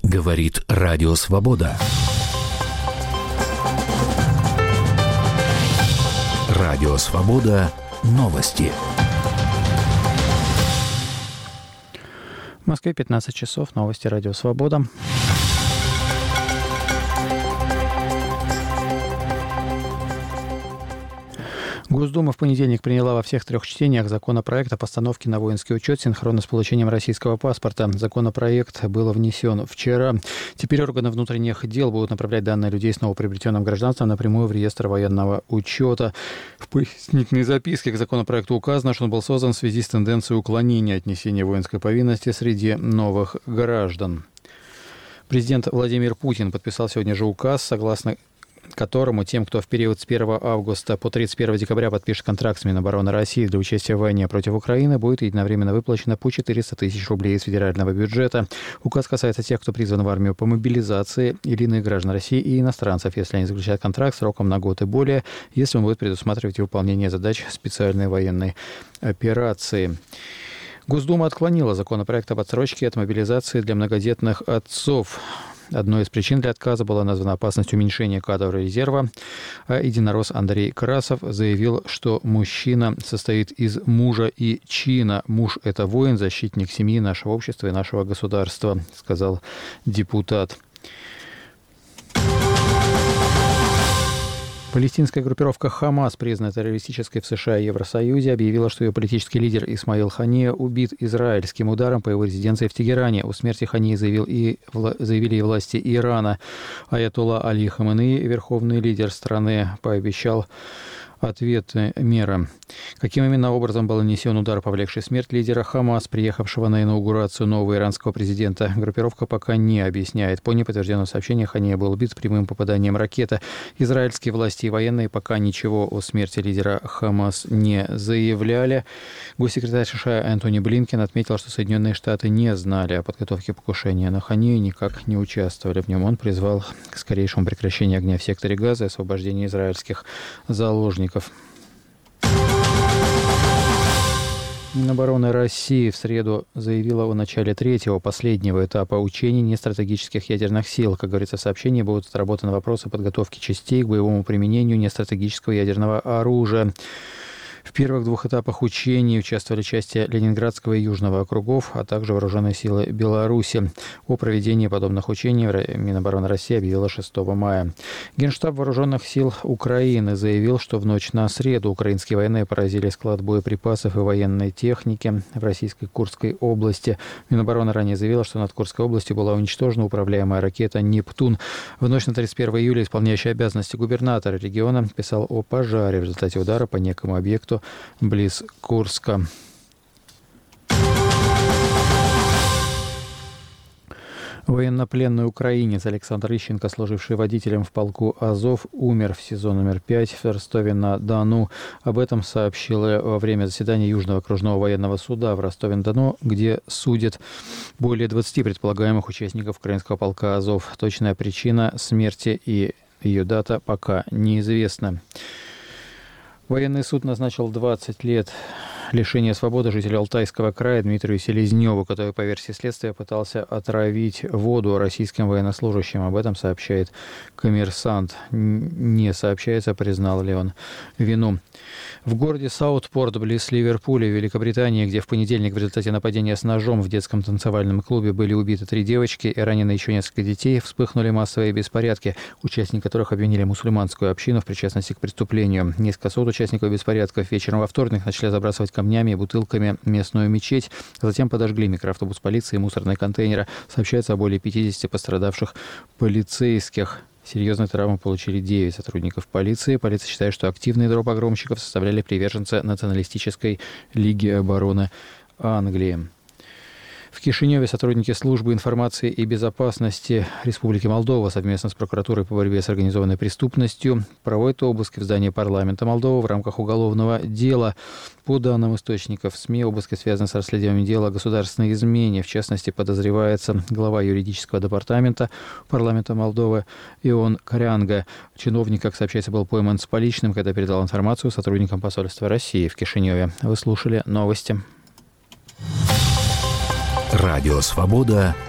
Говорит Радио Свобода. Радио Свобода. Новости. В Москве 15 часов. Новости Радио Свобода. Госдума в понедельник приняла во всех трех чтениях законопроект о постановке на воинский учет синхронно с получением российского паспорта. Законопроект был внесен вчера. Теперь органы внутренних дел будут направлять данные людей с новоприобретенным гражданством напрямую в реестр военного учета. В пояснительной записке к законопроекту указано, что он был создан в связи с тенденцией уклонения от несения воинской повинности среди новых граждан. Президент Владимир Путин подписал сегодня же указ, согласно которому тем, кто в период с 1 августа по 31 декабря подпишет контракт с Минобороны России для участия в войне против Украины, будет единовременно выплачено по 400 тысяч рублей из федерального бюджета. Указ касается тех, кто призван в армию по мобилизации, или иных граждан России и иностранцев, если они заключают контракт сроком на год и более, если он будет предусматривать выполнение задач специальной военной операции. Госдума отклонила законопроект об отсрочке от мобилизации для многодетных отцов. Одной из причин для отказа была названа опасность уменьшения кадрового резерва. А единорос Андрей Красов заявил, что мужчина состоит из мужа и чина. Муж – это воин, защитник семьи, нашего общества и нашего государства, сказал депутат. Палестинская группировка «Хамас», признанная террористической в США и Евросоюзе, объявила, что ее политический лидер Исмаил Хания убит израильским ударом по его резиденции в Тегеране. О смерти Хании заявили и власти Ирана. Аятолла Али Хаменеи, верховный лидер страны, пообещал ответные меры. Каким именно образом был нанесен удар, повлекший смерть лидера Хамас, приехавшего на инаугурацию нового иранского президента, группировка пока не объясняет. По неподтвержденным сообщениям, Хания был убит прямым попаданием ракеты. Израильские власти и военные пока ничего о смерти лидера Хамас не заявляли. Госсекретарь США Энтони Блинкен отметил, что Соединенные Штаты не знали о подготовке покушения на Ханию и никак не участвовали в нем. Он призвал к скорейшему прекращению огня в секторе Газа и освобождению израильских заложников. Минобороны России в среду заявила о начале третьего, последнего этапа учений нестратегических ядерных сил. Как говорится в сообщении, будут отработаны вопросы подготовки частей к боевому применению нестратегического ядерного оружия. В первых двух этапах учений участвовали части Ленинградского и Южного округов, а также вооруженные силы Беларуси. О проведении подобных учений Минобороны России объявила 6 мая. Генштаб Вооруженных сил Украины заявил, что в ночь на среду украинские военные поразили склад боеприпасов и военной техники в российской Курской области. Минобороны ранее заявила, что над Курской областью была уничтожена управляемая ракета «Нептун». В ночь на 31 июля исполняющий обязанности губернатора региона писал о пожаре в результате удара по некому объекту близ Курска. Военнопленный украинец Александр Ищенко, служивший водителем в полку Азов, умер в СИЗО номер 5 в Ростове-на-Дону. Об этом сообщили во время заседания Южного окружного военного суда в Ростове-на-Дону, где судят более 20 предполагаемых участников украинского полка Азов. Точная причина смерти и ее дата пока неизвестна. Военный суд назначил 20 лет лишения свободы жителю Алтайского края Дмитрию Селезневу, который, по версии следствия, пытался отравить воду российским военнослужащим. Об этом сообщает «Коммерсант». Не сообщается, признал ли он вину. В городе Саутпорт, близ Ливерпуля, Великобритании, где в понедельник в результате нападения с ножом в детском танцевальном клубе были убиты 3 девочки и ранены еще несколько детей, вспыхнули массовые беспорядки, участники которых обвинили мусульманскую общину в причастности к преступлению. Несколько сот участников беспорядков вечером во вторник начали забрасывать камнями и бутылками местную мечеть, затем подожгли микроавтобус полиции и мусорные контейнеры. Сообщается о более 50 пострадавших полицейских. Серьезные травмы получили 9 сотрудников полиции. Полиция считает, что активные ядро погромщиков составляли приверженцы Националистической лиги обороны Англии. В Кишиневе сотрудники службы информации и безопасности Республики Молдова совместно с прокуратурой по борьбе с организованной преступностью проводят обыски в здании парламента Молдовы в рамках уголовного дела. По данным источников СМИ, обыски связаны с расследованием дела о государственной измене. В частности, подозревается глава юридического департамента парламента Молдовы Ион Карянга. Чиновник, как сообщается, был пойман с поличным, когда передал информацию сотрудникам посольства России в Кишиневе. Вы слушали новости. Радио «Свобода».